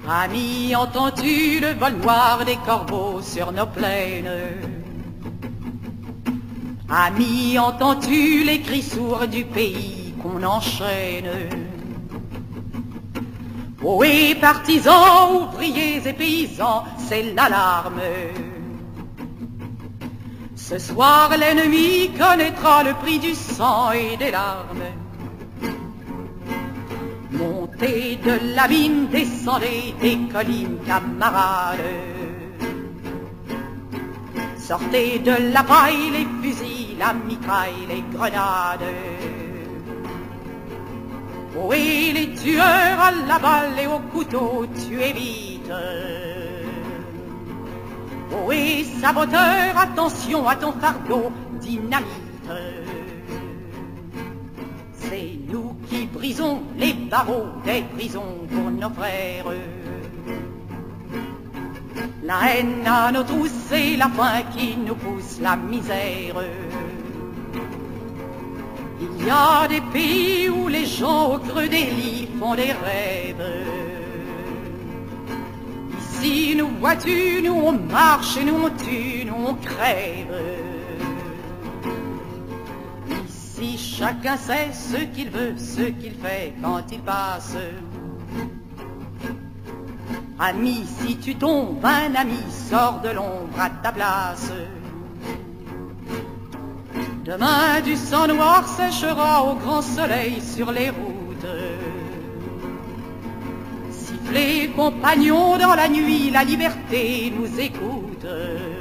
Ami, entends-tu le vol noir des corbeaux sur nos plaines? Ami, entends-tu les cris sourds du pays qu'on enchaîne? Ohé, partisans, ouvriers et paysans, c'est l'alarme. Ce soir, l'ennemi connaîtra le prix du sang et des larmes. Montez de la mine, descendez des collines, camarades. Sortez de la paille, les fusils, la mitraille, les grenades. Ohé, les tueurs à la balle et au couteau, tuez vite. Ohé, saboteur, attention à ton fardeau, dynamite. C'est nous qui brisons les barreaux des prisons pour nos frères. La haine à nos trousses et la faim qui nous pousse la misère. Il y a des pays où les gens au creux des lits font des rêves. Ici, nous vois-tu, nous on marche, nous on tue, nous on crève. Ici, chacun sait ce qu'il veut, ce qu'il fait quand il passe. Ami, si tu tombes, un ami sort de l'ombre à ta place. Demain, du sang noir séchera au grand soleil sur les routes. Sifflez, compagnons, dans la nuit, la liberté nous écoute.